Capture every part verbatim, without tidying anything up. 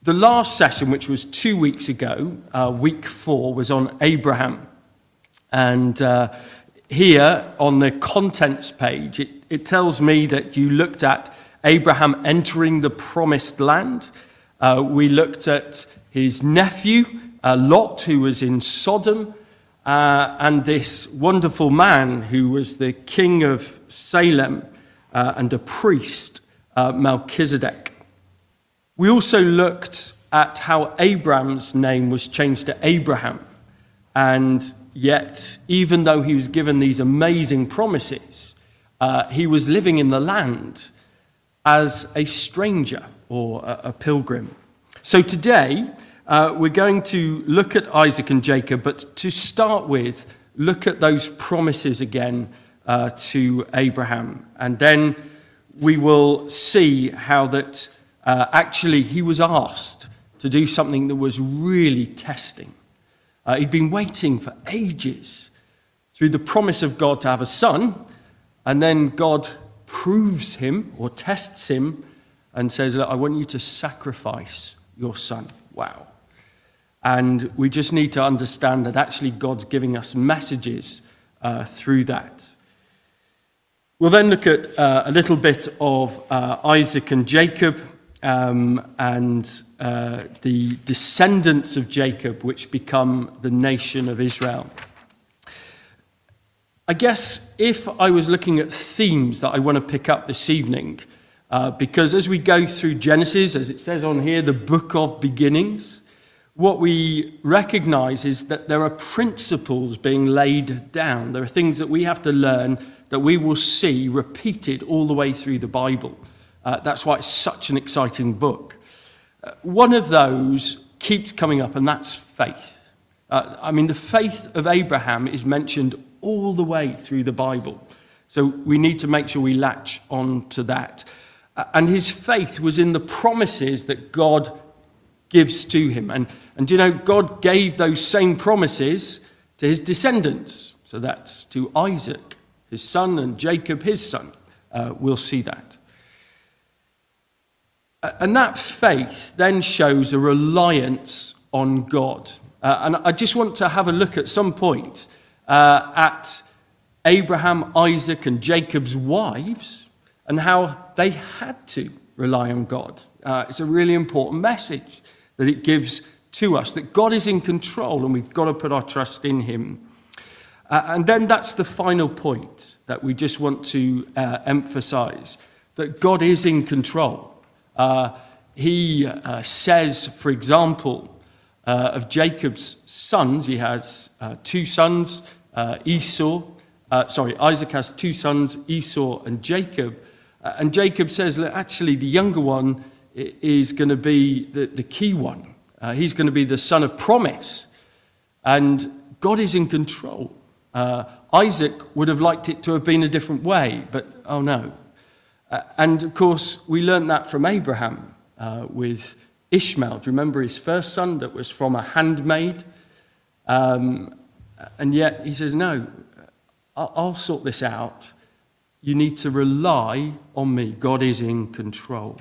The last session, which was two weeks ago, uh, week four, was on Abraham. And uh, here on the contents page, it, it tells me that you looked at Abraham entering the promised land. Uh, we looked at his nephew, uh, Lot, who was in Sodom, uh, and this wonderful man who was the king of Salem uh, and a priest, uh, Melchizedek. We also looked at how Abram's name was changed to Abraham, and yet, even though he was given these amazing promises, uh, he was living in the land as a stranger or a, a pilgrim. So today, uh, we're going to look at Isaac and Jacob, but to start with, look at those promises again uh, to Abraham, and then we will see how that Uh, actually, he was asked to do something that was really testing. Uh, he'd been waiting for ages through the promise of God to have a son, and then God proves him or tests him and says, look, I want you to sacrifice your son. Wow. And we just need to understand that actually God's giving us messages uh, through that. We'll then look at uh, a little bit of uh, Isaac and Jacob, Um, and uh, the descendants of Jacob, which become the nation of Israel. I guess if I was looking at themes that I want to pick up this evening, uh, because as we go through Genesis, as it says on here, the book of beginnings, what we recognize is that there are principles being laid down. There are things that we have to learn that we will see repeated all the way through the Bible. Uh, that's why it's such an exciting book. Uh, one of those keeps coming up, and that's faith. Uh, I mean, the faith of Abraham is mentioned all the way through the Bible. So we need to make sure we latch on to that. Uh, and his faith was in the promises that God gives to him. And, and you know, God gave those same promises to his descendants. So that's to Isaac, his son, and Jacob, his son. Uh, we'll see that. And that faith then shows a reliance on God. Uh, and I just want to have a look at some point uh, at Abraham, Isaac, and Jacob's wives and how they had to rely on God. Uh, it's a really important message that it gives to us, that God is in control and we've got to put our trust in him. Uh, and then that's the final point that we just want to uh, emphasize, that God is in control. Uh, he uh, says, for example, uh, of Jacob's sons, he has uh, two sons, uh, Esau, uh, sorry, Isaac has two sons, Esau and Jacob. Uh, and Jacob says, look, actually, the younger one is going to be the, the key one. Uh, he's going to be the son of promise. And God is in control. Uh, Isaac would have liked it to have been a different way, but oh no. Uh, and, of course, we learned that from Abraham uh, with Ishmael. Do you remember his first son that was from a handmaid? Um, and yet he says, no, I'll, I'll sort this out. You need to rely on me. God is in control.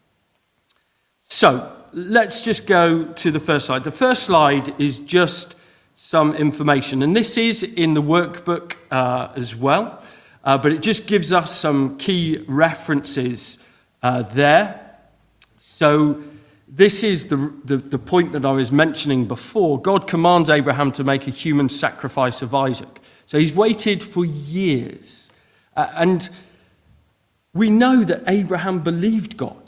So let's just go to the first slide. The first slide is just some information. And this is in the workbook uh, as well. Uh, but it just gives us some key references uh, there. So this is the, the, the point that I was mentioning before. God commands Abraham to make a human sacrifice of Isaac. So he's waited for years. Uh, and we know that Abraham believed God.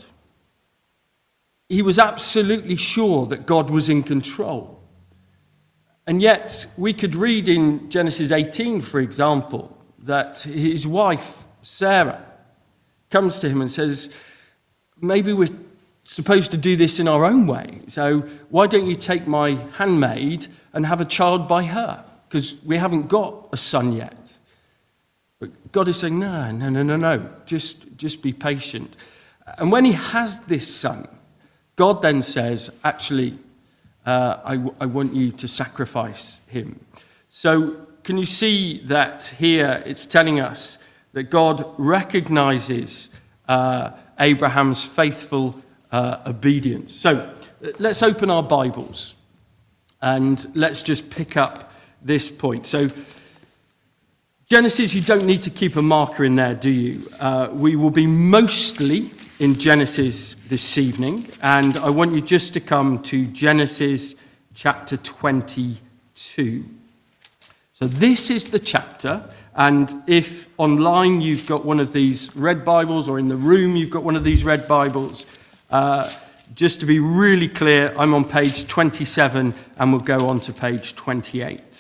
He was absolutely sure that God was in control. And yet we could read in Genesis eighteen, for example, that his wife, Sarah, comes to him and says, maybe we're supposed to do this in our own way. So why don't you take my handmaid and have a child by her? Because we haven't got a son yet. But God is saying, no, no, no, no, no. Just, just be patient. And when he has this son, God then says, actually, uh, I, I want you to sacrifice him. So can you see that here it's telling us that God recognizes uh, Abraham's faithful uh, obedience? So let's open our Bibles and let's just pick up this point. So, Genesis, you don't need to keep a marker in there, do you? Uh, we will be mostly in Genesis this evening, and I want you just to come to Genesis chapter twenty-two. So this is the chapter, and if online you've got one of these red Bibles, or in the room you've got one of these red Bibles, uh, just to be really clear, I'm on page twenty-seven, and we'll go on to page twenty-eight.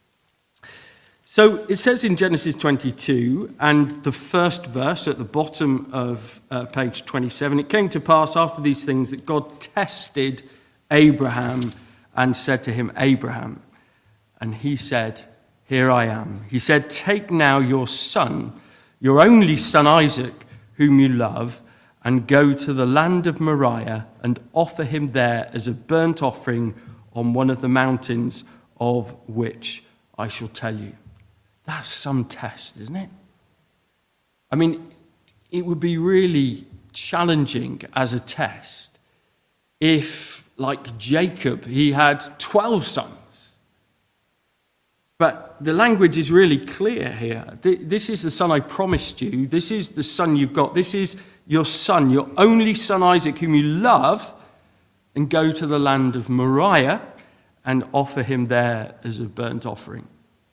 So it says in Genesis twenty-two, and the first verse at the bottom of uh, page twenty-seven, it came to pass after these things that God tested Abraham and said to him, Abraham. And he said, here I am. He said, take now your son, your only son Isaac, whom you love, and go to the land of Moriah and offer him there as a burnt offering on one of the mountains of which I shall tell you. That's some test, isn't it? I mean, it would be really challenging as a test if, like Jacob, he had twelve sons. But the language is really clear here. This is the son I promised you. This is the son you've got. This is your son, your only son Isaac, whom you love, and go to the land of Moriah and offer him there as a burnt offering.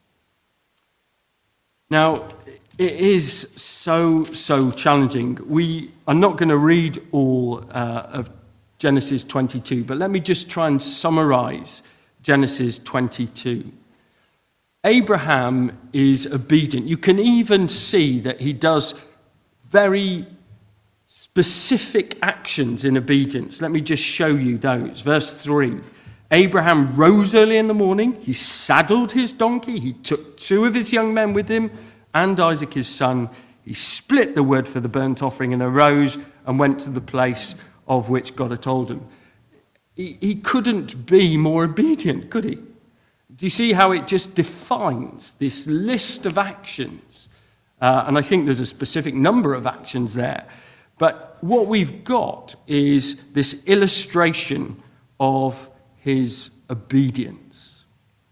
Now, it is so, so challenging. We are not going to read all uh, of Genesis twenty-two, but let me just try and summarize Genesis twenty-two. Abraham is obedient. You can even see that he does very specific actions in obedience. Let me just show you those. Verse three. Abraham rose early in the morning, he saddled his donkey, he took two of his young men with him, and Isaac his son. He split the wood for the burnt offering and arose and went to the place of which God had told him. He, he couldn't be more obedient, could he? Do you see how it just defines this list of actions? Uh, and I think there's a specific number of actions there. But what we've got is this illustration of his obedience.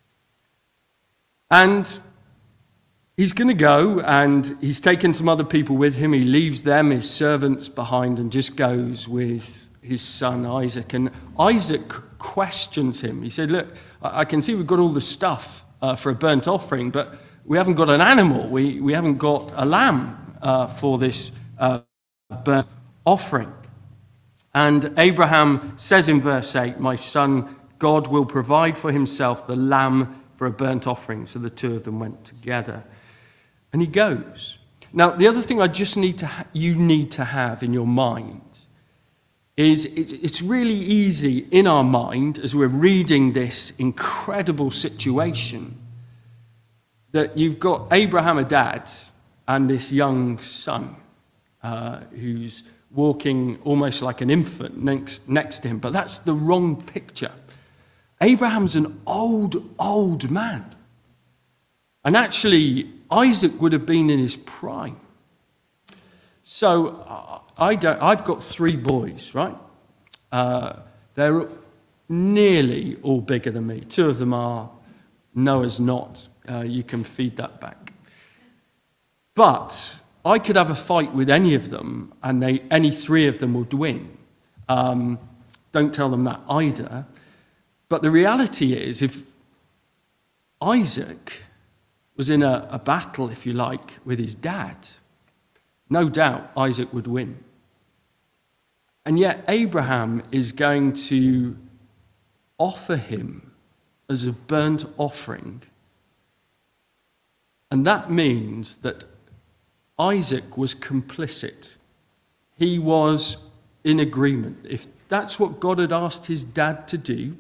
And he's going to go, and he's taken some other people with him. He leaves them, his servants, behind, and just goes with his son Isaac. And Isaac questions him. He said, look, I can see we've got all the stuff uh, for a burnt offering, but we haven't got an animal. We, we haven't got a lamb uh, for this uh, burnt offering. And Abraham says in verse eight, my son, God will provide for himself the lamb for a burnt offering. So the two of them went together. And he goes. Now, the other thing I just need to ha- you need to have in your mind is it's, it's really easy in our mind as we're reading this incredible situation that you've got Abraham, a dad, and this young son uh, who's walking almost like an infant next, next to him. But that's the wrong picture. Abraham's an old, old man. And actually, Isaac would have been in his prime. So I don't, I've got three boys, right? Uh, they're nearly all bigger than me. Two of them are, Noah's not. Uh, you can feed that back. But I could have a fight with any of them, and they, any three of them would win. Um, don't tell them that either. But the reality is, if Isaac was in a, a battle, if you like, with his dad, no doubt Isaac would win. And yet Abraham is going to offer him as a burnt offering. And that means that Isaac was complicit. He was in agreement. If that's what God had asked his dad to do,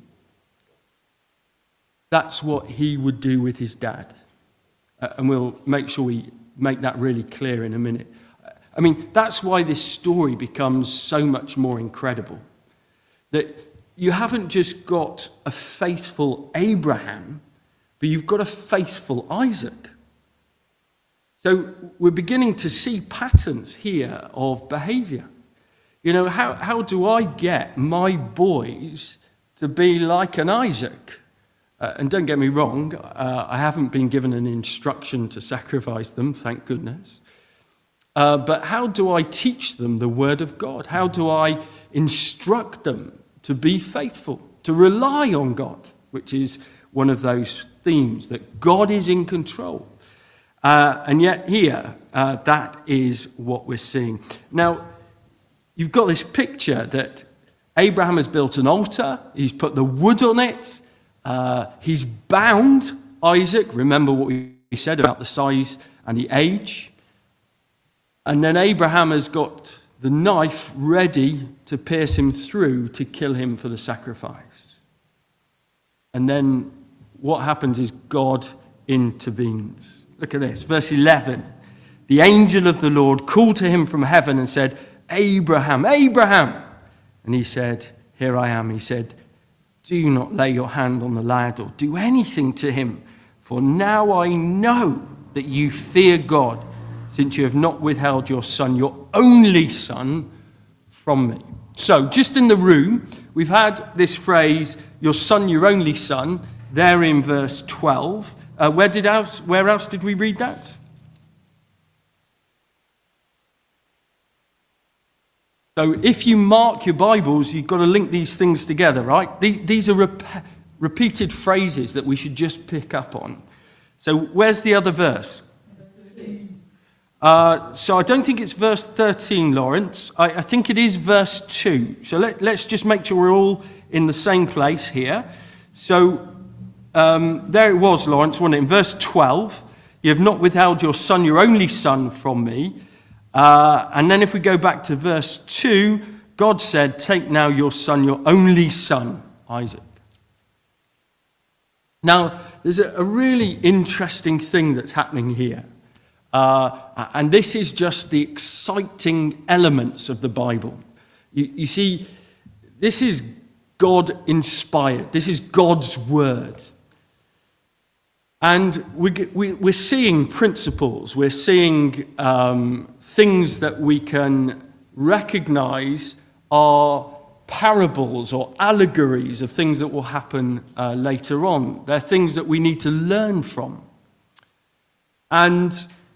that's what he would do with his dad. Uh, and we'll make sure we make that really clear in a minute. I mean, that's why this story becomes so much more incredible. That you haven't just got a faithful Abraham, but you've got a faithful Isaac. So we're beginning to see patterns here of behavior. You know, how, how do I get my boys to be like an Isaac? Uh, and don't get me wrong, uh, I haven't been given an instruction to sacrifice them, thank goodness. Uh, but how do I teach them the word of God? How do I instruct them to be faithful, to rely on God, which is one of those themes, that God is in control. Uh, and yet here, uh, that is what we're seeing. Now, you've got this picture that Abraham has built an altar, he's put the wood on it, uh, he's bound Isaac. Remember what we said about the size and the age. And then Abraham has got the knife ready to pierce him through to kill him for the sacrifice. And then what happens is God intervenes. Look at this, verse eleven. The angel of the Lord called to him from heaven and said, Abraham, Abraham. And he said, here I am. He said, do not lay your hand on the lad or do anything to him, for now I know that you fear God, since you have not withheld your son, your only son, from me. So, just in the room, we've had this phrase, your son, your only son, there in verse twelve. Uh, where did else, where else did we read that? So if you mark your Bibles, you've got to link these things together, right? These are rep- repeated phrases that we should just pick up on. So where's the other verse? Uh, so I don't think it's verse thirteen, Lawrence. I, I think it is verse two. So let, let's just make sure we're all in the same place here. So um, there it was, Lawrence, wasn't it? In verse twelve, you have not withheld your son, your only son, from me. Uh, and then if we go back to verse two, God said, take now your son, your only son, Isaac. Now, there's a, a really interesting thing that's happening here. Uh, and this is just the exciting elements of the Bible. You, you see, this is God-inspired. This is God's word. And we, we, we're seeing principles. We're seeing um, things that we can recognize are parables or allegories of things that will happen uh, later on. They're things that we need to learn from. And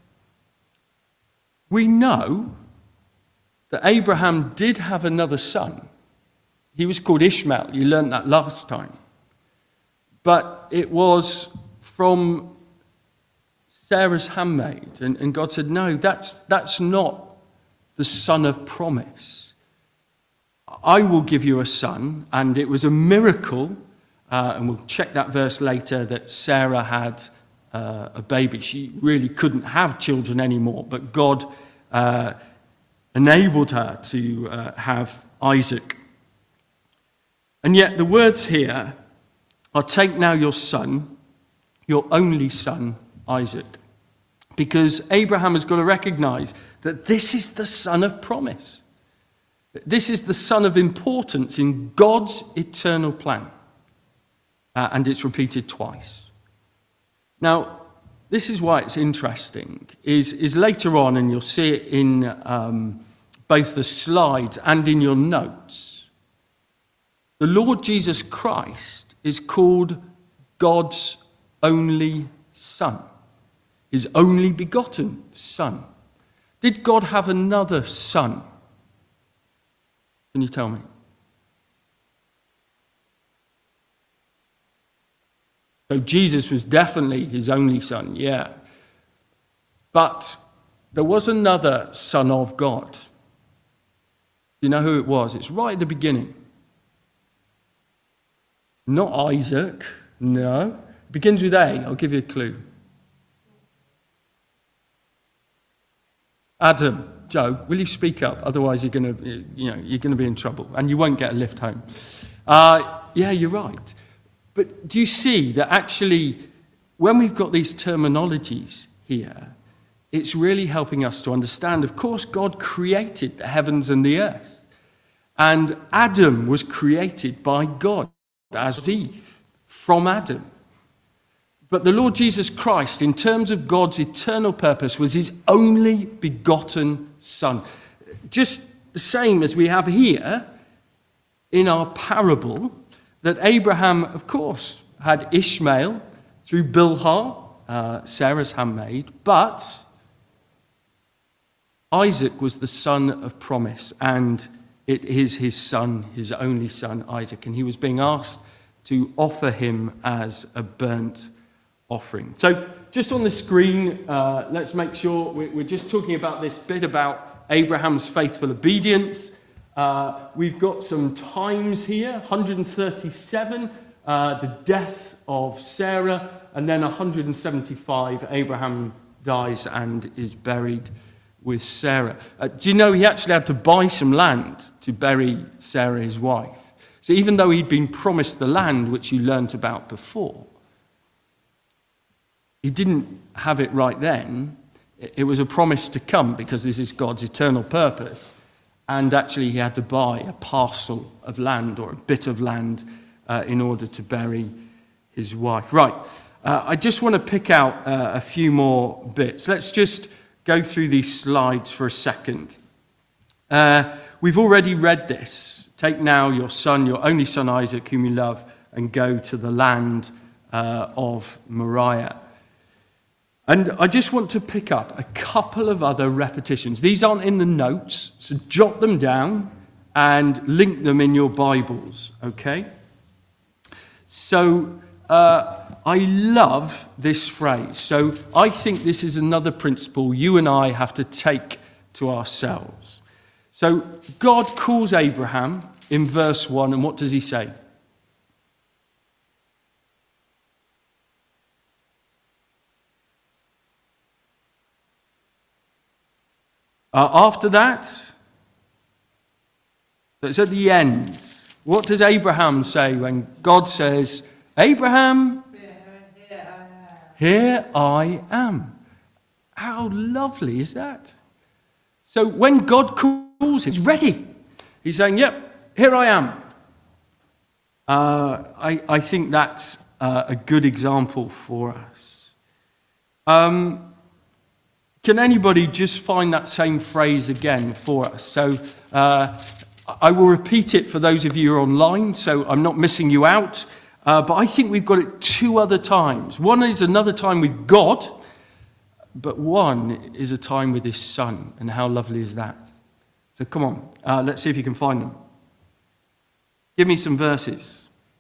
we know that Abraham did have another son. He was called Ishmael. You learned that last time. But it was from Sarah's handmaid. And, and God said, no, that's, that's not the son of promise. I will give you a son. And it was a miracle, uh, and we'll check that verse later, that Sarah had uh, a baby. She really couldn't have children anymore, but God uh, enabled her to uh, have Isaac. And yet the words here are, take now your son, your only son, Isaac. Because Abraham has got to recognize that this is the son of promise. This is the son of importance in God's eternal plan. Uh, and it's repeated twice. Now, this is why it's interesting, is, is later on, and you'll see it in um, both the slides and in your notes, the Lord Jesus Christ is called God's only son, his only begotten son. Did God have another son? Can you tell me? So Jesus was definitely his only son, yeah. But there was another son of God. Do you know who it was? It's right at the beginning. Not Isaac, no. It begins with A. I'll give you a clue. Adam. Joe, will you speak up? Otherwise, you're going to, you know, you're going to be in trouble, and you won't get a lift home. Uh, yeah, you're right. But do you see that actually, when we've got these terminologies here, it's really helping us to understand. Of course, God created the heavens and the earth, and Adam was created by God as Eve from Adam. But the Lord Jesus Christ, in terms of God's eternal purpose, was his only begotten son. Just the same as we have here in our parable, that Abraham, of course, had Ishmael through Bilhah, uh, Sarah's handmaid, but Isaac was the son of promise, and it is his son, his only son, Isaac, and he was being asked to offer him as a burnt offering. So just on the screen, uh, let's make sure we're just talking about this bit about Abraham's faithful obedience. Uh, we've got some times here, one hundred thirty-seven, uh, the death of Sarah, and then one hundred seventy-five, Abraham dies and is buried with Sarah. Uh, do you know he actually had to buy some land to bury Sarah, his wife? So even though he'd been promised the land, which you learnt about before, he didn't have it right then. It was a promise to come because this is God's eternal purpose. And actually he had to buy a parcel of land or a bit of land uh, in order to bury his wife. Right, uh, I just want to pick out uh, a few more bits. Let's just go through these slides for a second. Uh, we've already read this. Take now your son, your only son Isaac, whom you love, and go to the land uh, of Moriah. And I just want to pick up a couple of other repetitions. These aren't in the notes, so jot them down and link them in your Bibles, okay? So uh, I love this phrase. So I think this is another principle you and I have to take to ourselves. So God calls Abraham in verse one, and what does he say? Uh, after that, so it's at the end. What does Abraham say when God says, Abraham, here I am. How lovely is that? So when God calls, he's ready. He's saying, yep, here I am. Uh, I, I think that's uh, a good example for us. Um, can anybody just find that same phrase again for us? So uh, I will repeat it for those of you who are online, so I'm not missing you out. Uh, but I think we've got it two other times. One is another time with God, but one is a time with his son. And how lovely is that? So come on, uh, let's see if you can find them. Give me some verses.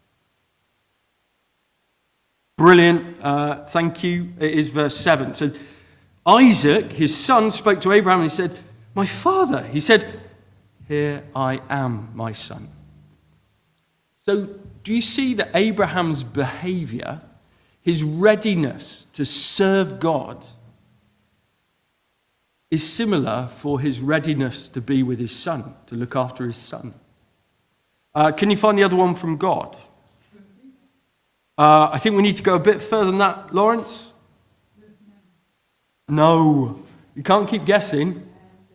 Brilliant. Uh, thank you. It is verse seven. So Isaac, his son, spoke to Abraham and he said, my father. He said, here I am, my son. So do you see that Abraham's behavior, his readiness to serve God, is similar for his readiness to be with his son, to look after his son? Uh, can you find the other one from God? Uh, I think we need to go a bit further than that, Lawrence. No, you can't keep guessing.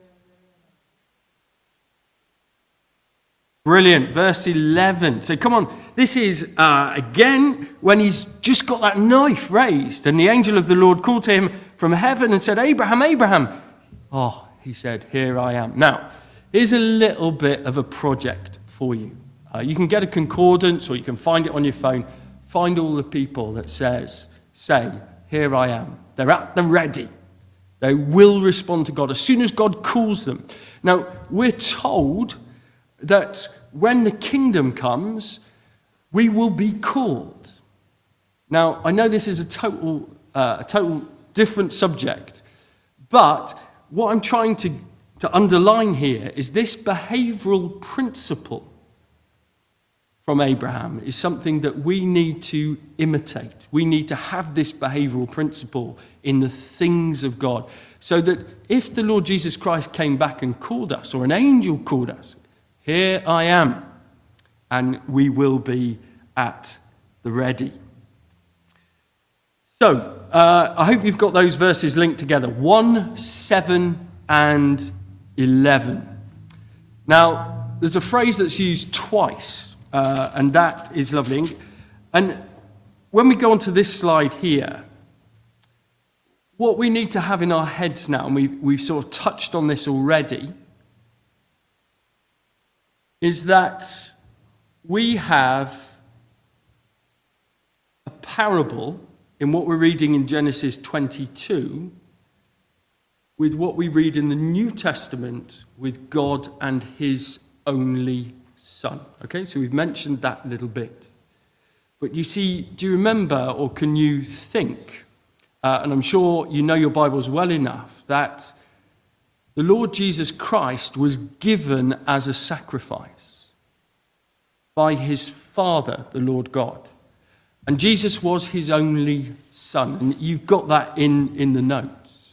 Brilliant, verse eleven. So come on, this is, uh, again, when he's just got that knife raised, and the angel of the Lord called to him from heaven and said, Abraham, Abraham. Oh, he said, here I am. Now, here's a little bit of a project for you. Uh, you can get a concordance, or you can find it on your phone. Find all the people that says, say, here I am. They're at the ready. They will respond to God as soon as God calls them. Now, we're told that when the kingdom comes, we will be called. Now, I know this is a total, uh, a total different subject, but what I'm trying to, to underline here is this behavioral principle from Abraham is something that we need to imitate. We need to have this behavioral principle in the things of God, so that if the Lord Jesus Christ came back and called us, or an angel called us, here I am, and we will be at the ready. So, uh, I hope you've got those verses linked together, one, seven, and eleven. Now, there's a phrase that's used twice, uh, and that is lovely. And when we go on to this slide here, what we need to have in our heads now, and we've, we've sort of touched on this already, is that we have a parable in what we're reading in Genesis twenty-two with what we read in the New Testament with God and his only Son. Okay, so we've mentioned that a little bit. But you see, do you remember, or can you think, uh, and I'm sure you know your Bibles well enough, that the Lord Jesus Christ was given as a sacrifice by his Father, the Lord God. And Jesus was his only Son. And you've got that in, in the notes.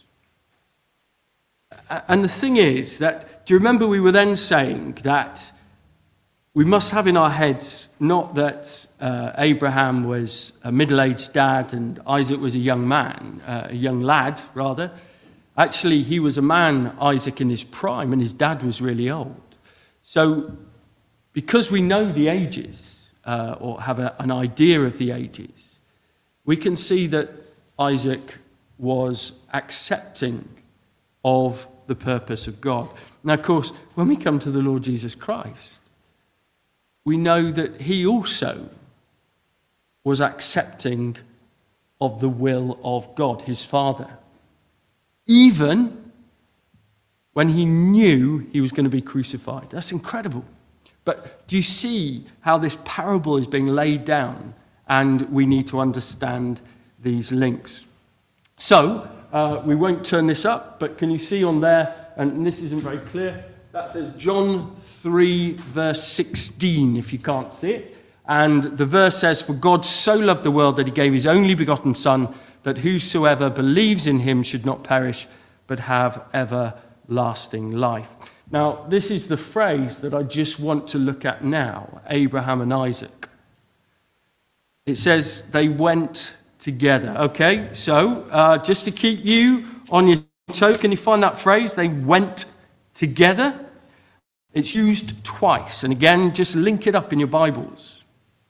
And the thing is that, do you remember we were then saying that we must have in our heads not that uh, Abraham was a middle-aged dad and Isaac was a young man, uh, a young lad, rather. Actually, he was a man, Isaac, in his prime, and his dad was really old. So, because we know the ages, uh, or have a, an idea of the ages, we can see that Isaac was accepting of the purpose of God. Now, of course, when we come to the Lord Jesus Christ, we know that he also was accepting of the will of God, his Father, even when he knew he was going to be crucified. That's incredible. But do you see how this parable is being laid down, and we need to understand these links? So, uh, we won't turn this up, but can you see on there, and this isn't very clear, that says John three, verse sixteen, if you can't see it. And the verse says, "For God so loved the world that he gave his only begotten Son, that whosoever believes in him should not perish, but have everlasting life." Now, this is the phrase that I just want to look at now, Abraham and Isaac. It says they went together. Okay, so uh, just to keep you on your toe, can you find that phrase? They went together. It's used twice. And again, just link it up in your Bibles.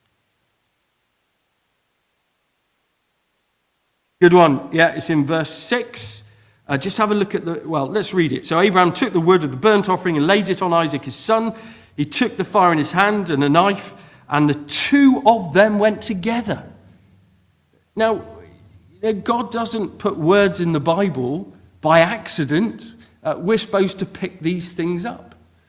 Good one. Yeah, it's in verse six. Uh, just have a look at the, well, let's read it. "So Abraham took the wood of the burnt offering and laid it on Isaac his son. He took the fire in his hand and a knife, and the two of them went together." Now, God doesn't put words in the Bible by accident. Uh, we're supposed to pick these things up.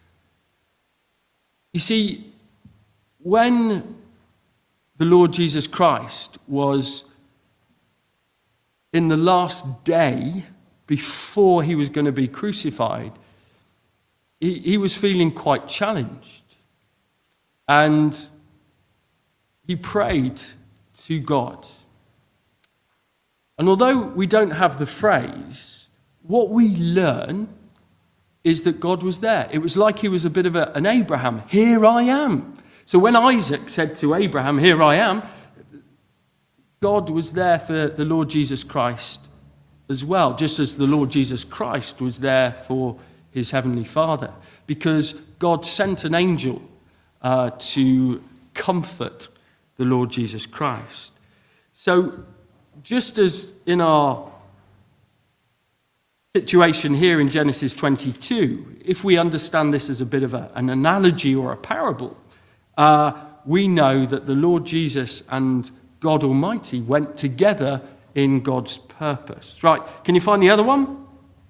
You see, when the Lord Jesus Christ was in the last day before he was going to be crucified, he, he was feeling quite challenged. And he prayed to God. And although we don't have the phrase, what we learn is that God was there. It was like he was a bit of a, an Abraham. Here I am. So when Isaac said to Abraham, "Here I am," God was there for the Lord Jesus Christ as well, just as the Lord Jesus Christ was there for his heavenly Father, because God sent an angel uh, to comfort the Lord Jesus Christ. So just as in our situation here in Genesis twenty-two, if we understand this as a bit of a, an analogy or a parable, uh, we know that the Lord Jesus and God Almighty went together in God's purpose. Right, can you find the other one?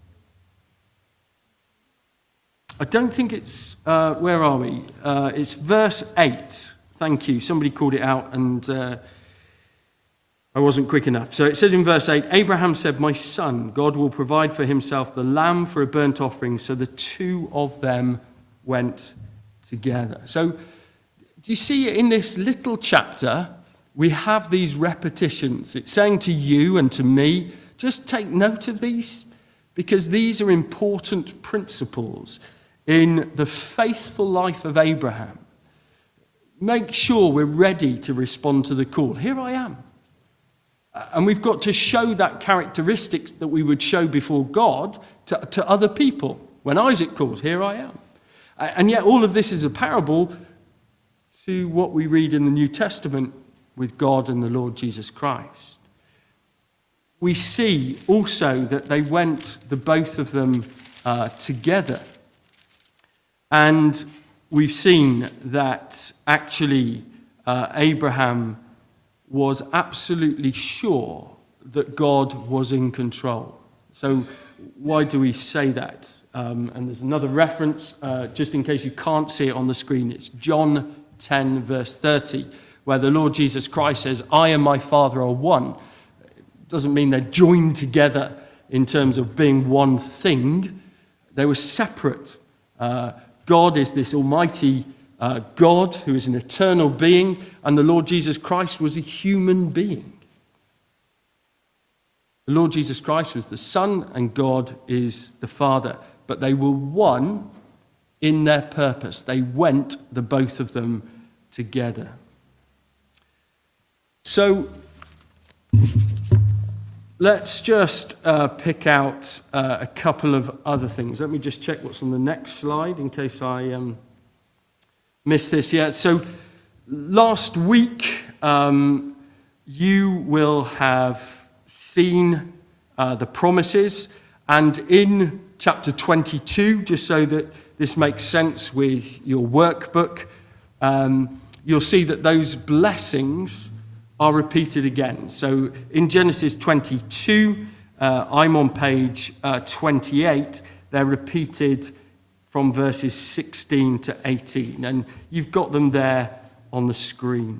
I don't think it's, uh, where are we? Uh, it's verse eight. Thank you. Somebody called it out and uh, I wasn't quick enough. So it says in verse eight, "Abraham said, 'My son, God will provide for himself the lamb for a burnt offering.' So the two of them went together." So do you see in this little chapter, we have these repetitions. It's saying to you and to me, just take note of these, because these are important principles in the faithful life of Abraham. Make sure we're ready to respond to the call. Here I am. And we've got to show that characteristic that we would show before God to, to other people. When Isaac calls, "Here I am." And yet all of this is a parable to what we read in the New Testament with God and the Lord Jesus Christ. We see also that they went, the both of them, uh, together. And we've seen that actually uh, Abraham was absolutely sure that God was in control. So why do we say that? Um, and there's another reference, uh, just in case you can't see it on the screen. It's John ten, verse thirty, where the Lord Jesus Christ says, I and my Father are one. It doesn't mean they're joined together in terms of being one thing. They were separate. Uh, God is this almighty uh, God who is an eternal being, and the Lord Jesus Christ was a human being. The Lord Jesus Christ was the Son, and God is the Father. But they were one in their purpose. They went, the both of them, together. So let's just uh, pick out uh, a couple of other things. Let me just check what's on the next slide in case I um, missed this yet. So last week, um, you will have seen uh, the promises. And in chapter twenty-two, just so that this makes sense with your workbook, um, you'll see that those blessings are repeated again. So in Genesis twenty-two, uh, I'm on page uh, twenty-eight, they're repeated from verses sixteen to eighteen, and you've got them there on the screen.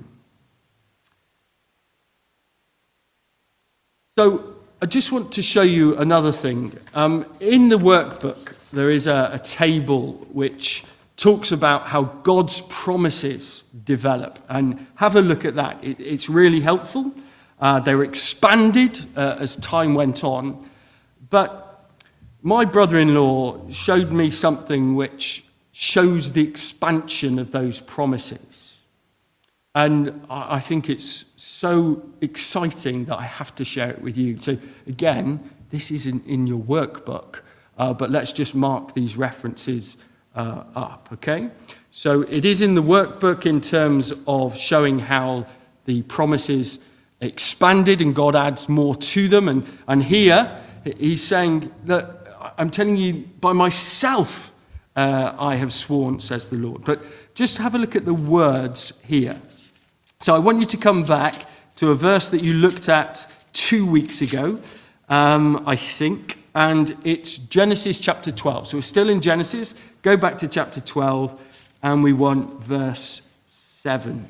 So I just want to show you another thing. Um, in the workbook, there is a, a table which talks about how God's promises develop. And have a look at that. It, it's really helpful. Uh, they were expanded uh, as time went on. But my brother-in-law showed me something which shows the expansion of those promises. And I think it's so exciting that I have to share it with you. So again, this isn't in your workbook, uh, but let's just mark these references uh, up, okay? So it is in the workbook in terms of showing how the promises expanded and God adds more to them. And, and here he's saying that I'm telling you by myself uh, I have sworn, says the Lord. But just have a look at the words here. So I want you to come back to a verse that you looked at two weeks ago, um, I think, and it's Genesis chapter twelve. So we're still in Genesis. Go back to chapter twelve, and we want verse seven.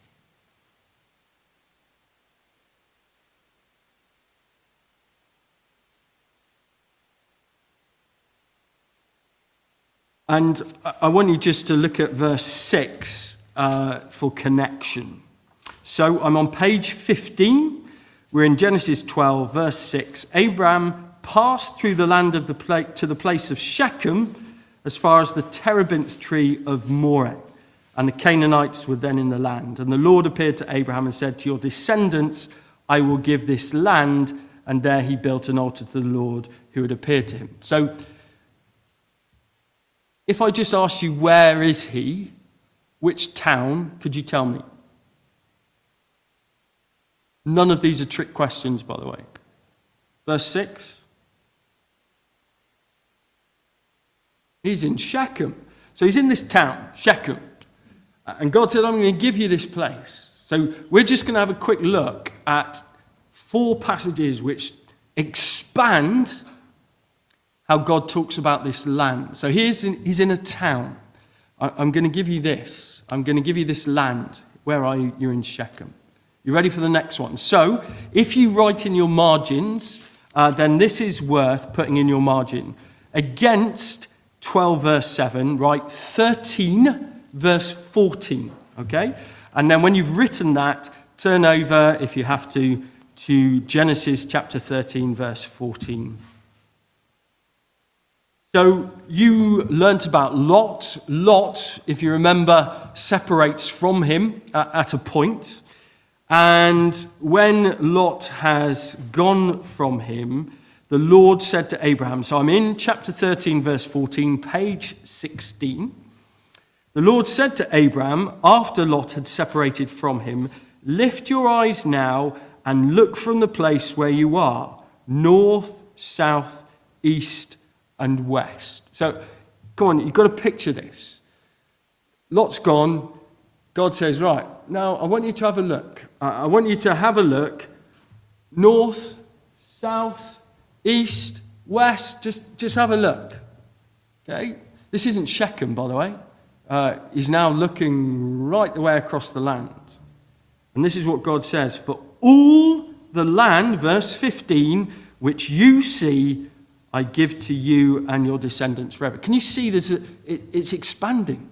And I want you just to look at verse six uh, for connection. So I'm on page fifteen. We're in Genesis twelve, verse six. Abraham passed through the land of the pla- to the place of Shechem as far as the terebinth tree of Moreh. And the Canaanites were then in the land. And the Lord appeared to Abraham and said, to your descendants I will give this land. And there he built an altar to the Lord who had appeared to him. So if I just asked you, where is he? Which town? Could you tell me? None of these are trick questions, by the way. Verse six. He's in Shechem. So he's in this town, Shechem. And God said, I'm going to give you this place. So we're just going to have a quick look at four passages which expand how God talks about this land. So he's in, he's in a town. I'm going to give you this. I'm going to give you this land. Where are you? You're in Shechem. You ready for the next one? So if you write in your margins, uh, then this is worth putting in your margin. Against twelve verse seven, write thirteen verse fourteen, okay? And then when you've written that, turn over, if you have to, to Genesis chapter thirteen verse fourteen. So you learnt about Lot. Lot, if you remember, separates from him at a point. And when Lot has gone from him, the Lord said to Abraham, so I'm in chapter thirteen, verse fourteen, page sixteen. The Lord said to Abraham, after Lot had separated from him, lift your eyes now and look from the place where you are, north, south, east, and west. So, come on, you've got to picture this. Lot's gone. God says, right, now I want you to have a look. I want you to have a look. North, south, east, west, just, just have a look. Okay? This isn't Shechem, by the way. Uh, he's now looking right the way across the land. And this is what God says. For all the land, verse fifteen, which you see, I give to you and your descendants forever. Can you see this? It, it's expanding.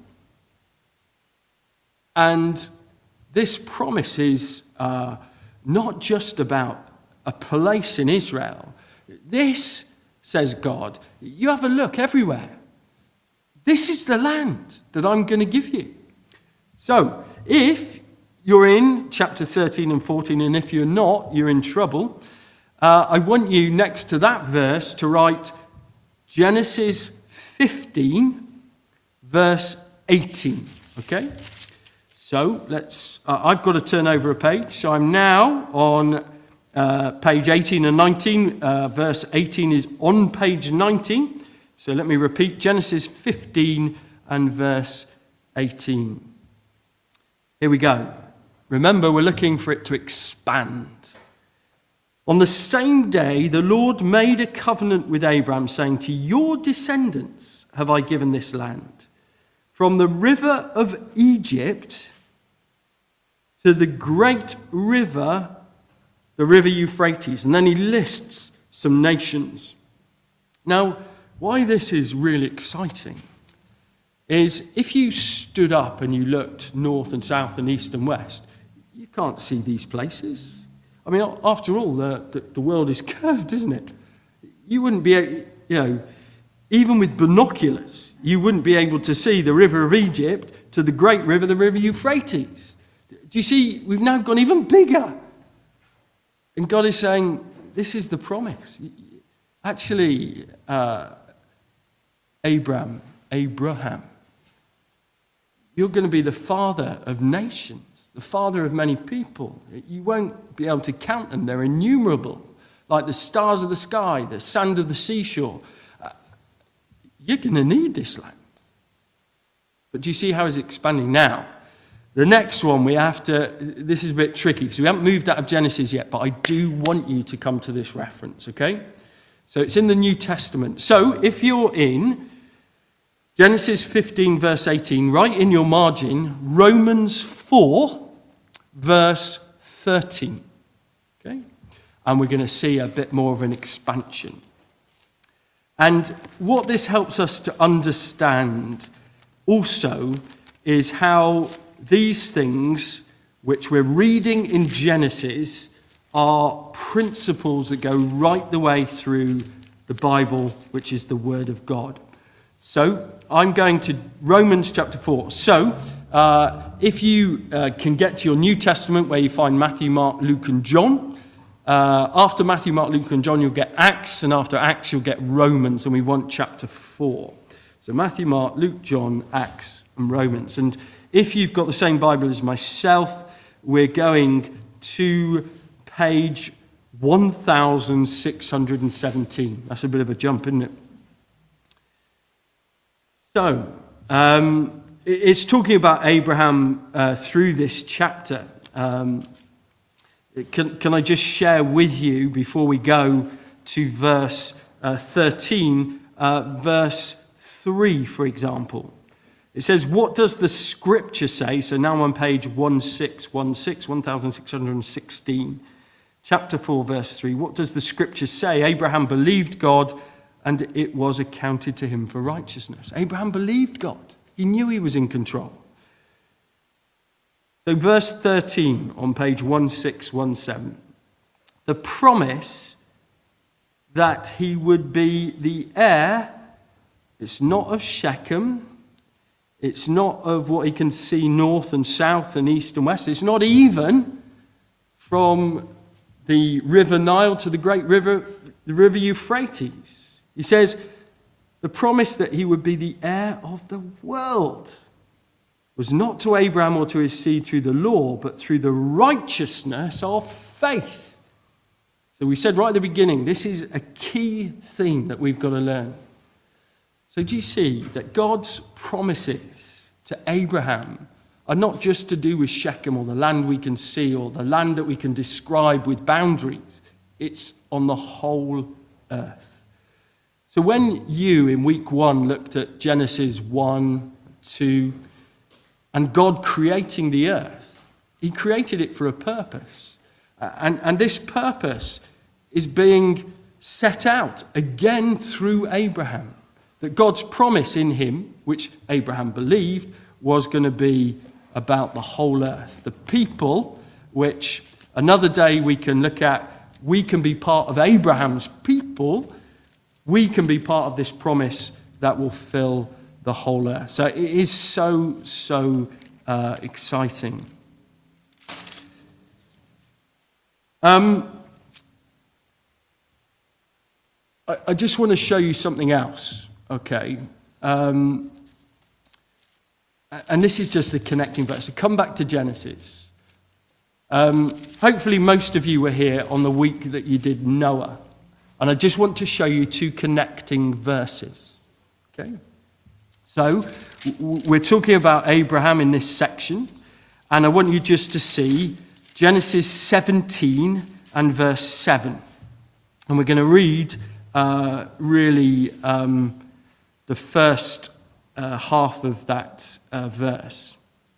And this promise is uh, not just about a place in Israel. This, says God, you have a look everywhere. This is the land that I'm going to give you. So, if you're in chapter thirteen and fourteen, and if you're not, you're in trouble, uh, I want you next to that verse to write Genesis fifteen, verse eighteen. Okay? So, let's. Uh, I've got to turn over a page. So, I'm now on uh, page eighteen and nineteen. Uh, verse eighteen is on page nineteen. So let me repeat, Genesis fifteen and verse eighteen. Here we go. Remember, we're looking for it to expand. On the same day, the Lord made a covenant with Abraham, saying, to your descendants have I given this land, from the river of Egypt to the great river, the river Euphrates. And then he lists some nations. Now, why this is really exciting is if you stood up and you looked north and south and east and west, you can't see these places. I mean, after all, the, the, the world is curved, isn't it? You wouldn't be, you know, even with binoculars, you wouldn't be able to see the river of Egypt to the great river, the river Euphrates. Do you see, we've now gone even bigger. And God is saying, this is the promise. Actually, uh, Abraham, Abraham, you're going to be the father of nations, the father of many people. You won't be able to count them. They're innumerable, like the stars of the sky, the sand of the seashore. Uh, you're going to need this land. But do you see how it's expanding now? The next one we have to, this is a bit tricky because we haven't moved out of Genesis yet, but I do want you to come to this reference, okay? So it's in the New Testament. So if you're in Genesis fifteen, verse eighteen, right in your margin, Romans four, verse thirteen. Okay? And we're going to see a bit more of an expansion. And what this helps us to understand also is how these things, which we're reading in Genesis, are principles that go right the way through the Bible, which is the Word of God. So I'm going to Romans chapter four. So uh, if you uh, can get to your New Testament where you find Matthew, Mark, Luke, and John, uh, after Matthew, Mark, Luke, and John, you'll get Acts, and after Acts, you'll get Romans, and we want chapter four. So Matthew, Mark, Luke, John, Acts, and Romans. And if you've got the same Bible as myself, we're going to page one thousand six hundred seventeen. That's a bit of a jump, isn't it? So, um, it's talking about Abraham uh, through this chapter. Um, can, can I just share with you, before we go to verse uh, thirteen, uh, verse three, for example. It says, what does the scripture say? So now I'm on page one six one six, one thousand six hundred sixteen, chapter four, verse three. What does the scripture say? Abraham believed God, and it was accounted to him for righteousness. Abraham believed God. He knew he was in control. So verse thirteen on page one six one seven. The promise that he would be the heir, it's not of Shechem, it's not of what he can see north and south and east and west. It's not even from the river Nile to the great river, the river Euphrates. He says the promise that he would be the heir of the world was not to Abraham or to his seed through the law, but through the righteousness of faith. So we said right at the beginning, this is a key theme that we've got to learn. So do you see that God's promises to Abraham are not just to do with Shechem or the land we can see or the land that we can describe with boundaries. It's on the whole earth. So when you, in week one, looked at Genesis one, two, and God creating the earth, he created it for a purpose. And, and this purpose is being set out again through Abraham. That God's promise in him, which Abraham believed, was going to be about the whole earth. The people, which another day we can look at, we can be part of Abraham's people. We can be part of this promise that will fill the whole earth. So it is so, so uh, exciting. Um, I, I just want to show you something else, okay? Um, and this is just the connecting verse. So come back to Genesis. Um, hopefully most of you were here on the week that you did Noah. And I just want to show you two connecting verses, okay? So w- we're talking about Abraham in this section. And I want you just to see Genesis seventeen and verse seven. And we're going to read uh, really um, the first uh, half of that uh, verse.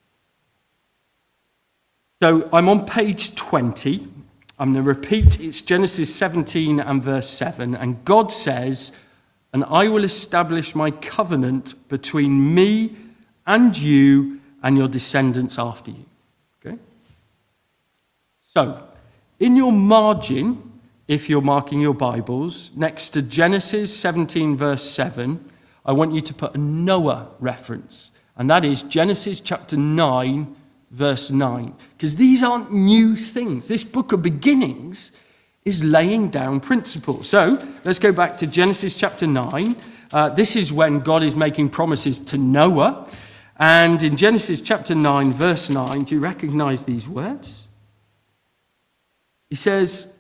So I'm on page twenty. I'm going to repeat. It's Genesis seventeen and verse seven. And God says, "And I will establish my covenant between me and you and your descendants after you." Okay? So, in your margin, if you're marking your Bibles, next to Genesis seventeen, verse seven, I want you to put a Noah reference. And that is Genesis chapter nine, verse nine. Because these aren't new things. This book of beginnings is laying down principles. So, let's go back to Genesis chapter nine. Uh, this is when God is making promises to Noah. And in Genesis chapter nine, verse nine, do you recognize these words? He says,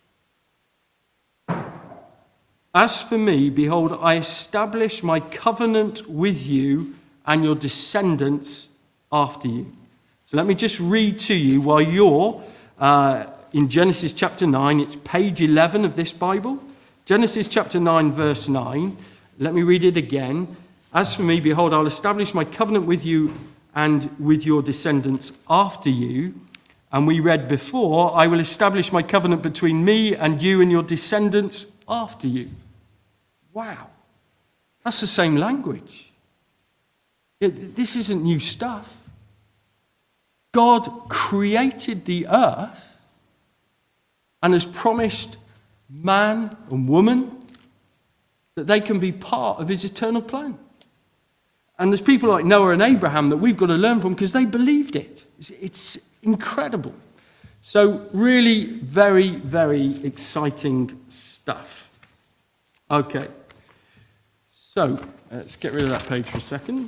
"As for me, behold, I establish my covenant with you and your descendants after you." So let me just read to you while you're uh, in Genesis chapter nine. It's page eleven of this Bible. Genesis chapter nine, verse nine. Let me read it again. "As for me, behold, I'll establish my covenant with you and with your descendants after you." And we read before, "I will establish my covenant between me and you and your descendants after you." Wow. That's the same language. It, this isn't new stuff. God created the earth and has promised man and woman that they can be part of his eternal plan. And there's people like Noah and Abraham that we've got to learn from because they believed it. It's, it's incredible. So really very, very exciting stuff. Okay. So let's get rid of that page for a second.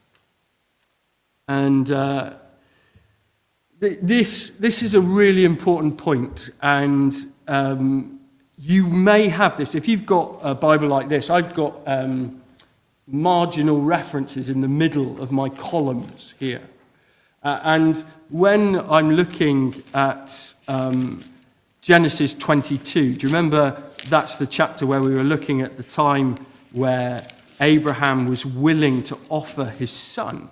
And uh, th- this, this is a really important point. And um, you may have this. If you've got a Bible like this, I've got um, marginal references in the middle of my columns here. Uh, and when I'm looking at um, Genesis twenty-two, do you remember that's the chapter where we were looking at the time where Abraham was willing to offer his son?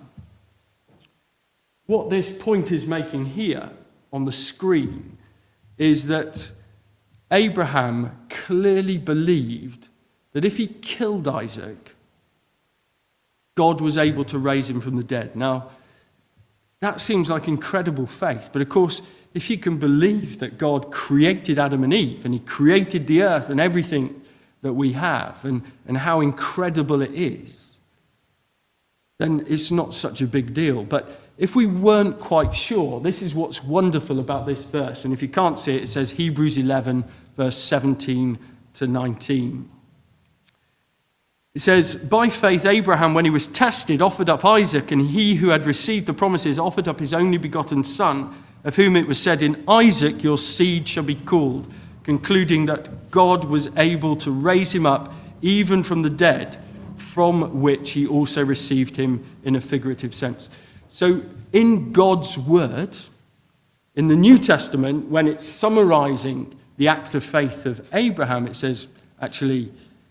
What this point is making here on the screen is that Abraham clearly believed that if he killed Isaac, God was able to raise him from the dead. Now, that seems like incredible faith. But of course, if you can believe that God created Adam and Eve, and he created the earth and everything that we have, and, and how incredible it is, then it's not such a big deal. But if we weren't quite sure, this is what's wonderful about this verse. And if you can't see it, it says Hebrews eleven, verse seventeen to nineteen. It says, "By faith Abraham, when he was tested, offered up Isaac, and he who had received the promises offered up his only begotten son, of whom it was said, 'In Isaac your seed shall be called,' concluding that God was able to raise him up even from the dead. from which he also received him in a figurative sense. So in God's word, in the New Testament, when it's summarizing the act of faith of Abraham, it says, actually,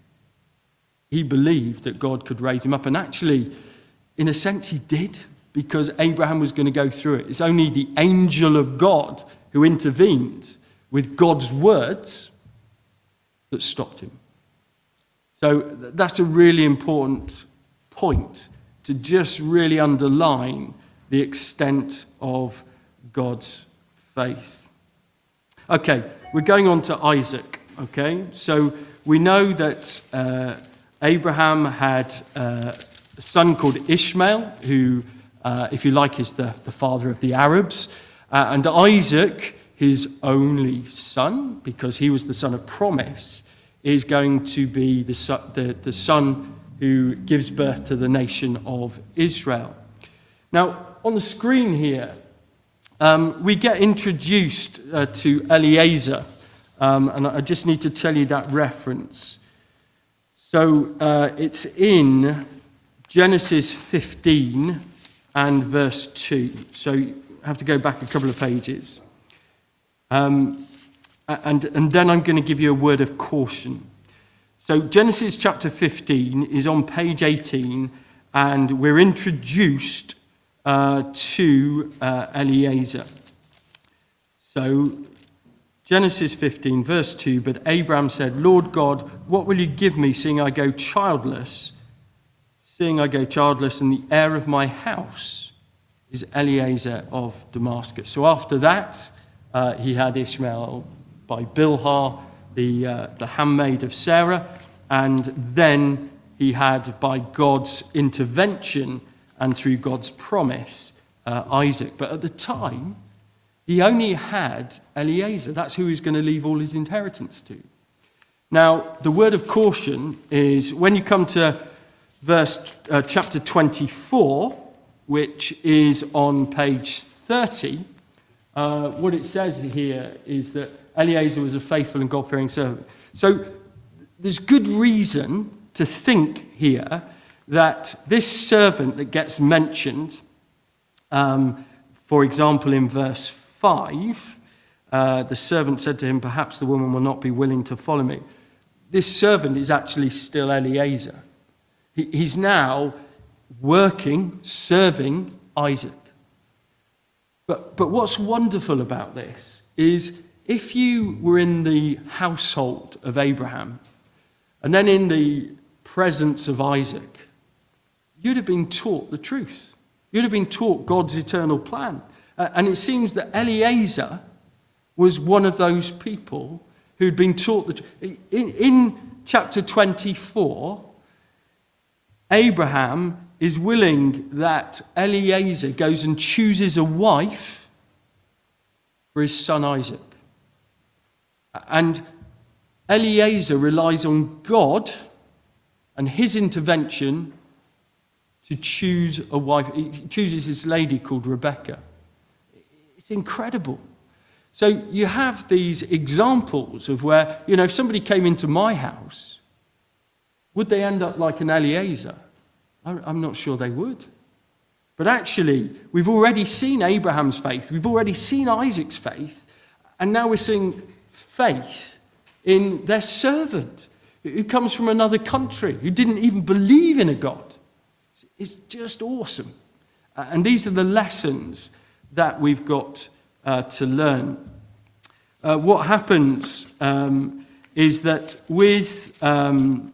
he believed that God could raise him up. And actually, in a sense, he did, because Abraham was going to go through it. It's only the angel of God who intervened with God's words that stopped him. So that's a really important point to just really underline the extent of God's faith. Okay, we're going on to Isaac, okay? So we know that uh, Abraham had uh, a son called Ishmael, who, uh, if you like, is the, the father of the Arabs. Uh, and Isaac, his only son, because he was the son of promise, is going to be the, son, the, the son who gives birth to the nation of Israel. Now, on the screen here, um, we get introduced uh, to Eliezer, um, and I just need to tell you that reference. So uh, it's in Genesis fifteen and verse two. So you have to go back a couple of pages. Um, and, and then I'm going to give you a word of caution. So Genesis chapter fifteen is on page eighteen, and we're introduced uh, to uh, Eliezer. So Genesis fifteen, verse two, but Abraham said, Lord God, what will you give me, seeing I go childless? Seeing I go childless, and the heir of my house is Eliezer of Damascus. So after that, uh, he had Ishmael by Bilhah, the, uh, the handmaid of Sarah, and then he had, by God's intervention and through God's promise, uh, Isaac. But at the time, he only had Eliezer. That's who he's going to leave all his inheritance to. Now, the word of caution is when you come to verse uh, chapter twenty-four, which is on page thirty, uh, what it says here is that Eliezer was a faithful and God-fearing servant. So there's good reason to think here that this servant that gets mentioned, um, for example, in verse five, uh, the servant said to him, perhaps the woman will not be willing to follow me. This servant is actually still Eliezer. He, he's now working, serving Isaac. But, but what's wonderful about this is if you were in the household of Abraham and then in the presence of Isaac, you'd have been taught the truth. You'd have been taught God's eternal plan. Uh, and it seems that Eliezer was one of those people who'd been taught the truth. In, in chapter twenty-four, Abraham is willing that Eliezer goes and chooses a wife for his son Isaac. And Eliezer relies on God and his intervention to choose a wife. He chooses this lady called Rebecca. It's incredible. So you have these examples of where, you know, if somebody came into my house, would they end up like an Eliezer? I'm not sure they would. But actually, we've already seen Abraham's faith. We've already seen Isaac's faith. And now we're seeing faith in their servant who comes from another country, who didn't even believe in a God. It's just awesome. And these are the lessons that we've got uh, to learn. Uh, what happens um, is that with um,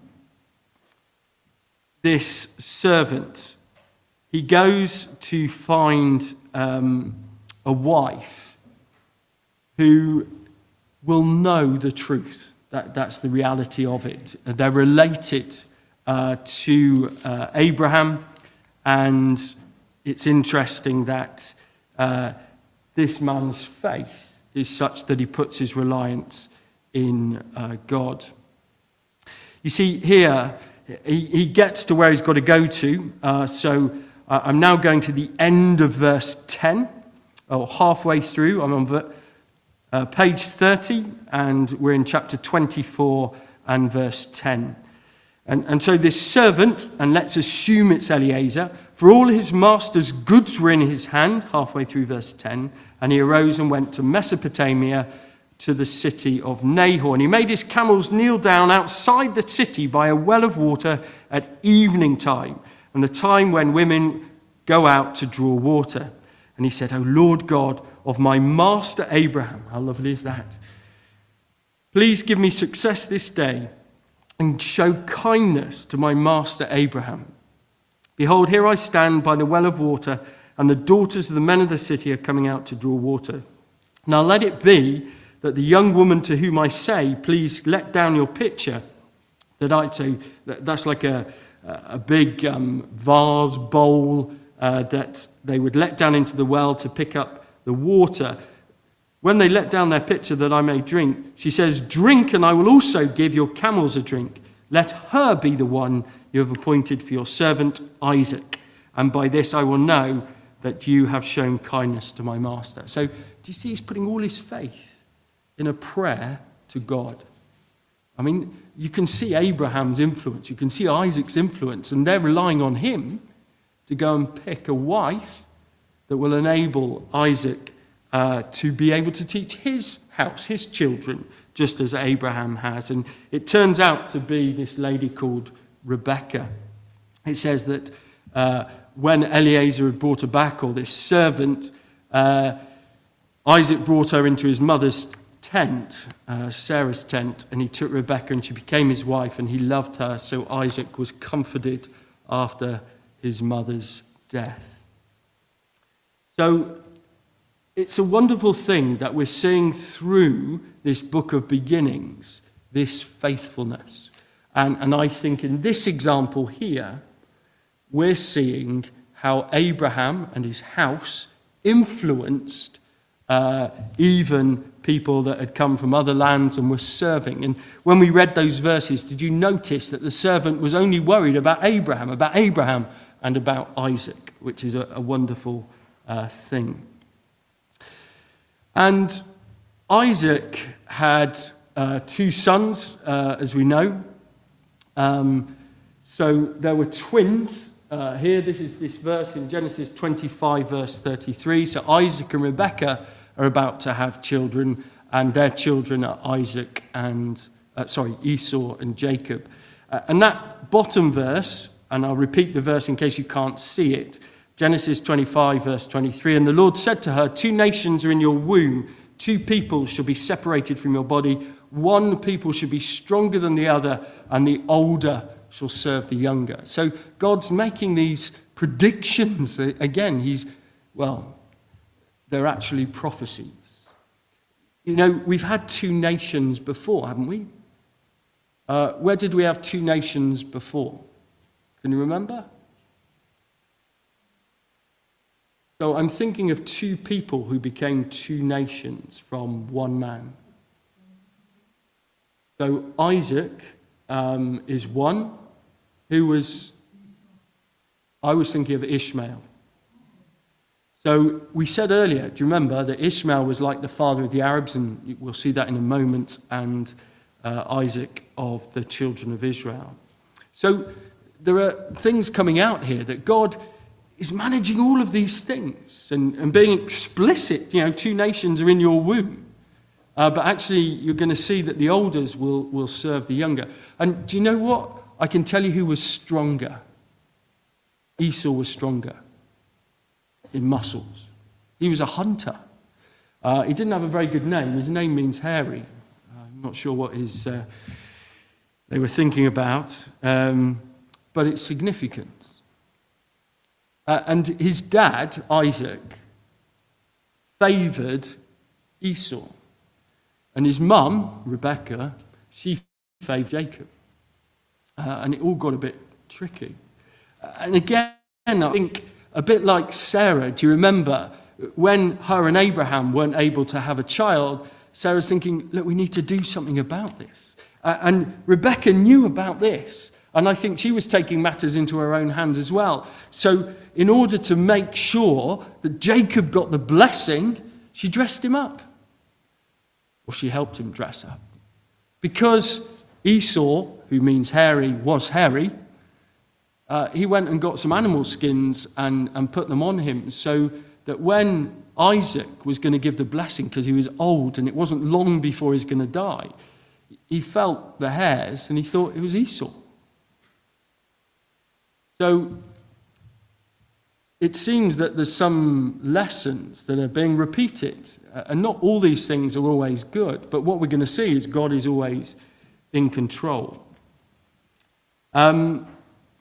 this servant, he goes to find um, a wife who will know the truth. That, that's the reality of it. They're related uh, to uh, Abraham, and it's interesting that uh, this man's faith is such that he puts his reliance in uh, God. You see, here, he, he gets to where he's got to go to. Uh, so uh, I'm now going to the end of verse ten, or halfway through. I'm on ver- uh, page thirty, and we're in chapter twenty-four and verse ten. And, and so this servant, and let's assume it's Eliezer, for all his master's goods were in his hand, halfway through verse ten, and he arose and went to Mesopotamia, to the city of Nahor. And he made his camels kneel down outside the city by a well of water at evening time, and the time when women go out to draw water. And he said, O Lord God of my master Abraham, how lovely is that? Please give me success this day and show kindness to my master Abraham. Behold, here I stand by the well of water, and the daughters of the men of the city are coming out to draw water. Now let it be that the young woman to whom I say, please let down your pitcher, that I'd say, that that's like a, a big um, vase, bowl, uh, that they would let down into the well to pick up the water. When they let down their pitcher that I may drink, she says, drink, and I will also give your camels a drink. Let her be the one you have appointed for your servant Isaac. And by this I will know that you have shown kindness to my master. So do you see he's putting all his faith in a prayer to God? I mean, you can see Abraham's influence. You can see Isaac's influence. And they're relying on him to go and pick a wife that will enable Isaac Uh, to be able to teach his house, his children, just as Abraham has. And it turns out to be this lady called Rebecca. It says that uh, when Eliezer had brought her back, or this servant, uh, Isaac brought her into his mother's tent, uh, Sarah's tent, and he took Rebecca and she became his wife, and he loved her. So Isaac was comforted after his mother's death. So it's a wonderful thing that we're seeing through this book of beginnings, this faithfulness. And, and I think in this example here, we're seeing how Abraham and his house influenced uh, even people that had come from other lands and were serving. And when we read those verses, did you notice that the servant was only worried about Abraham, about Abraham and about Isaac, which is a, a wonderful uh, thing. And Isaac had uh, two sons, uh, as we know. Um, so there were twins uh, here. This is this verse in Genesis twenty-five, verse thirty-three. So Isaac and Rebekah are about to have children, and their children are Isaac and, uh, sorry, Esau and Jacob. Uh, and that bottom verse, and I'll repeat the verse in case you can't see it, Genesis twenty-five, verse twenty-three, and the Lord said to her, two nations are in your womb, two peoples shall be separated from your body, one people shall be stronger than the other, and the older shall serve the younger. So God's making these predictions. Again, he's, well, they're actually prophecies. You know, we've had two nations before, haven't we? Uh, where did we have two nations before? Can you remember? So I'm thinking of two people who became two nations from one man. So Isaac um, is one who was, I was thinking of Ishmael. So we said earlier, do you remember, that Ishmael was like the father of the Arabs, and we'll see that in a moment, and uh, Isaac of the children of Israel. So there are things coming out here that God is managing all of these things and, and being explicit. You know, two nations are in your womb. Uh, but actually, you're going to see that the elders will, will serve the younger. And do you know what? I can tell you who was stronger. Esau was stronger in muscles. He was a hunter. Uh, he didn't have a very good name. His name means hairy. I'm not sure what his, uh, they were thinking about, um, but it's significant. Uh, and his dad, Isaac, favoured Esau. And his mum, Rebecca, she favoured Jacob. Uh, and it all got a bit tricky. Uh, and again, I think a bit like Sarah, do you remember when her and Abraham weren't able to have a child, Sarah's thinking, look, we need to do something about this. Uh, and Rebecca knew about this. And I think she was taking matters into her own hands as well. So in order to make sure that Jacob got the blessing, she dressed him up. Or she helped him dress up. Because Esau who means hairy, was hairy, uh, he went and got some animal skins and, and put them on him so that when Isaac was going to give the blessing, because he was old and it wasn't long before he was going to die, he felt the hairs and he thought it was Esau. So it seems that there's some lessons that are being repeated. And not all these things are always good, but what we're going to see is God is always in control. Um,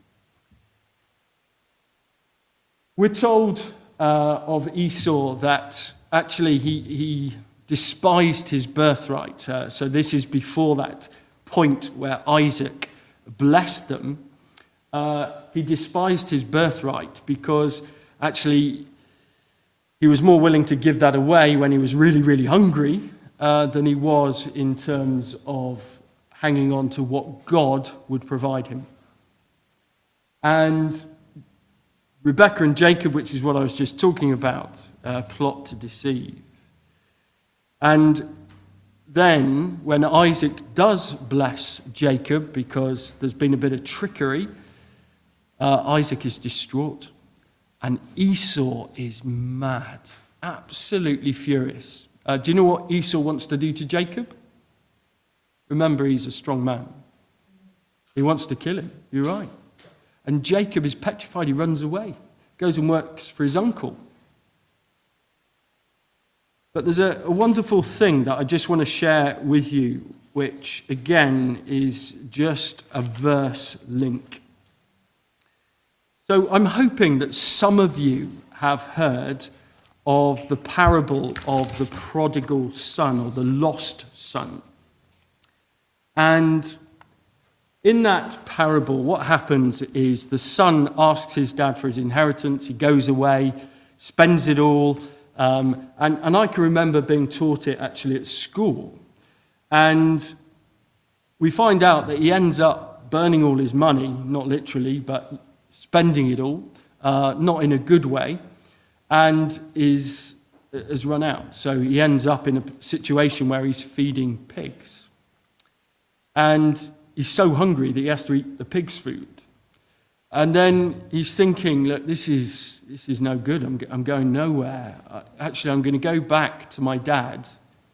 we're told uh, of Esau that actually he, he despised his birthright. Uh, so this is before that point where Isaac blessed them. Uh, he despised his birthright because actually he was more willing to give that away when he was really, really hungry uh, than he was in terms of hanging on to what God would provide him. And Rebekah and Jacob, which is what I was just talking about, uh, plot to deceive. And then when Isaac does bless Jacob, because there's been a bit of trickery, uh, Isaac is distraught. And Esau is mad, absolutely furious. Uh, do you know what Esau wants to do to Jacob? Remember, he's a strong man. He wants to kill him. You're right. And Jacob is petrified. He runs away, goes and works for his uncle. But there's a, a wonderful thing that I just want to share with you, which again is just a verse link. So I'm hoping that some of you have heard of the parable of the prodigal son or the lost son. And in that parable, what happens is the son asks his dad for his inheritance. He goes away, spends it all. Um, and, and I can remember being taught it actually at school. And we find out that he ends up burning all his money, not literally, but spending it all, uh, not in a good way, and is has run out. So he ends up in a situation where he's feeding pigs. And he's so hungry that he has to eat the pig's food. And then he's thinking, look, this is this is no good. I'm, I'm going nowhere. Actually, I'm going to go back to my dad.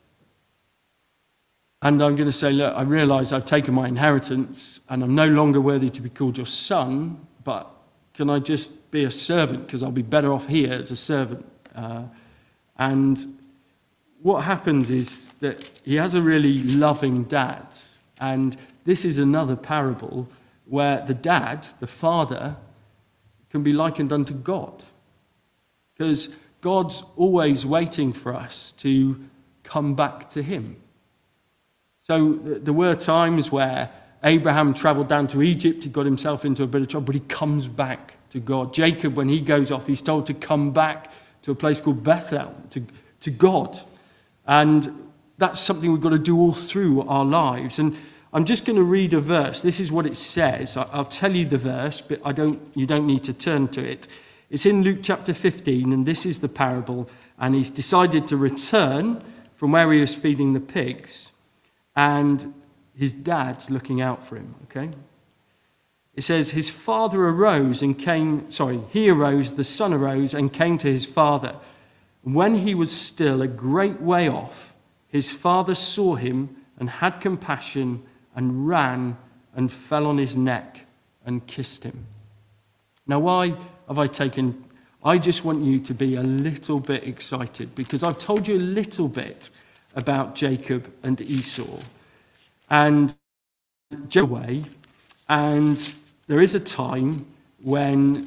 And I'm going to say, look, I realize I've taken my inheritance and I'm no longer worthy to be called your son, but can I just be a servant? Because I'll be better off here as a servant. Uh, and what happens is that he has a really loving dad. And this is another parable where the dad, the father, can be likened unto God. Because God's always waiting for us to come back to him. So there were times where Abraham traveled down to Egypt, he got himself into a bit of trouble, but he comes back to God. Jacob, when he goes off, he's told to come back to a place called Bethel, to, to God. And that's something we've got to do all through our lives. And I'm just going to read a verse. This is what it says. I'll tell you the verse, but I don't. you don't need to turn to it. It's in Luke chapter fifteen, and this is the parable. And he's decided to return from where he was feeding the pigs. And his dad's looking out for him, okay? It says, his father arose and came, sorry, he arose, the son arose and came to his father. When he was still a great way off, his father saw him and had compassion and ran and fell on his neck and kissed him. Now, why have I taken, I just want you to be a little bit excited because I've told you a little bit about Jacob and Esau. And away, and there is a time when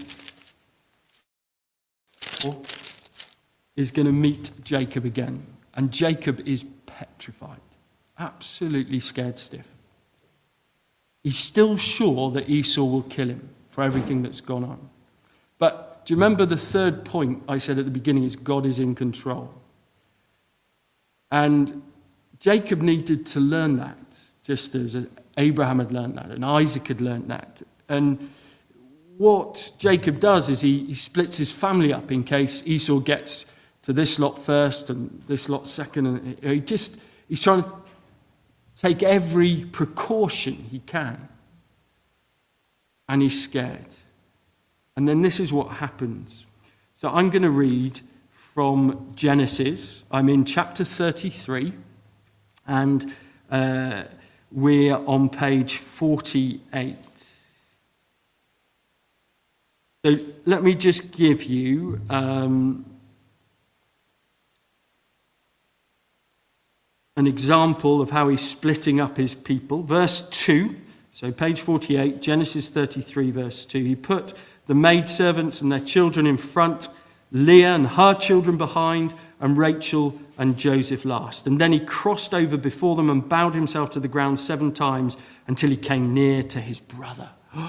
is going to meet Jacob again, and Jacob is petrified, absolutely scared stiff. He's still sure that Esau will kill him for everything that's gone on. But do you remember the third point I said at the beginning is God is in control? And Jacob needed to learn that. Just as Abraham had learned that, and Isaac had learned that. And what Jacob does is he, he splits his family up in case Esau gets to this lot first and this lot second. And he just he's trying to take every precaution he can. and he's scared. And then this is what happens. So I'm going to read from Genesis. I'm in chapter thirty-three, and uh, we're on page forty-eight. So let me just give you um, an example of how he's splitting up his people. Verse two, so page forty-eight, Genesis thirty-three, verse two. He put the maidservants and their children in front, Leah and her children behind, and Rachel and Joseph last. And then he crossed over before them and bowed himself to the ground seven times until he came near to his brother.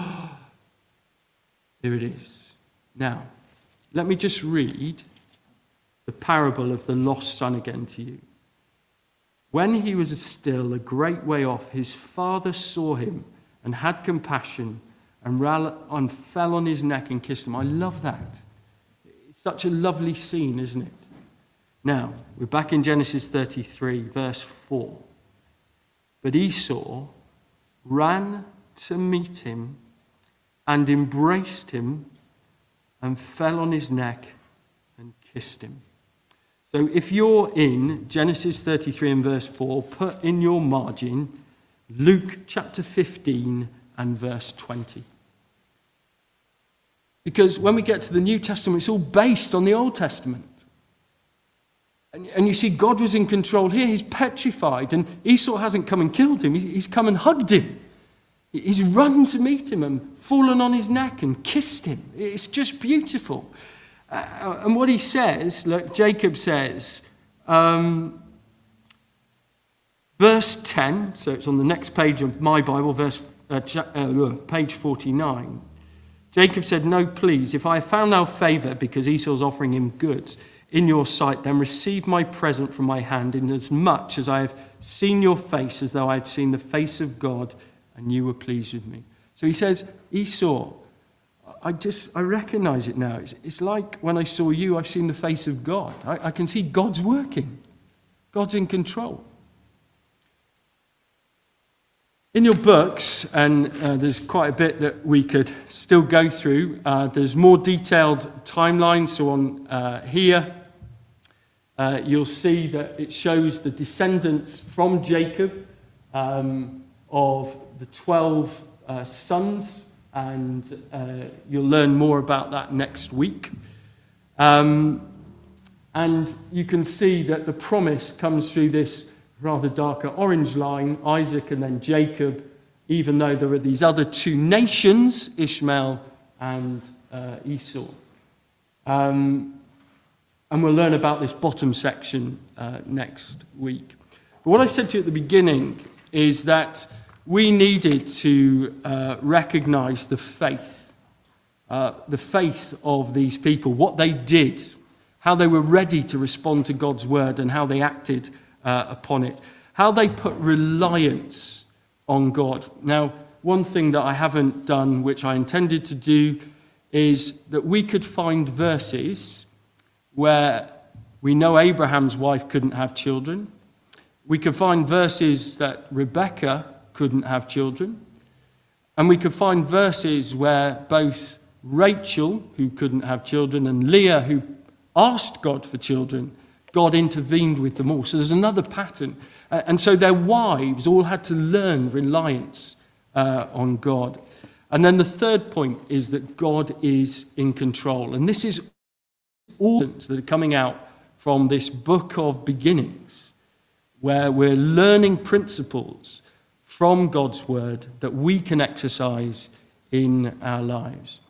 Here it is. Now, let me just read the parable of the lost son again to you. When he was still a great way off, his father saw him and had compassion and, ran and fell on his neck and kissed him. I love that. It's such a lovely scene, isn't it? Now, we're back in Genesis thirty-three, verse four. But Esau ran to meet him and embraced him and fell on his neck and kissed him. So if you're in Genesis thirty-three and verse four, put in your margin Luke chapter fifteen and verse twenty. Because when we get to the New Testament, it's all based on the Old Testament. And, and you see, God was in control here. He's petrified. And Esau hasn't come and killed him. He's, he's come and hugged him. He's run to meet him and fallen on his neck and kissed him. It's just beautiful. Uh, and what he says, look, Jacob says, um, verse ten, so it's on the next page of my Bible, verse uh, uh, page forty-nine. Jacob said, "No, please, if I have found now favor, because Esau's offering him goods, in your sight, then receive my present from my hand, inasmuch as I have seen your face, as though I had seen the face of God, and you were pleased with me." So he says, Esau, I just, I recognize it now. It's, it's like when I saw you, I've seen the face of God. I, I can see God's working. God's in control. In your books, and uh, there's quite a bit that we could still go through, uh, there's more detailed timelines. So on uh, here, uh, you'll see that it shows the descendants from Jacob um, of the twelve uh, sons, and uh, you'll learn more about that next week. Um, and you can see that the promise comes through this rather darker orange line, Isaac and then Jacob, even though there are these other two nations, Ishmael and uh, Esau. Um, and we'll learn about this bottom section uh, next week. But what I said to you at the beginning is that we needed to uh, recognize the faith, uh, the faith of these people, what they did, how they were ready to respond to God's word and how they acted Uh, upon it, how they put reliance on God. Now, one thing that I haven't done, which I intended to do, is that we could find verses where we know Abraham's wife couldn't have children. We could find verses that Rebecca couldn't have children. And we could find verses where both Rachel, who couldn't have children, and Leah, who asked God for children, God intervened with them all. So there's another pattern. Uh, and so their wives all had to learn reliance uh, on God. And then the third point is that God is in control. And this is all that are coming out from this book of beginnings, where we're learning principles from God's word that we can exercise in our lives.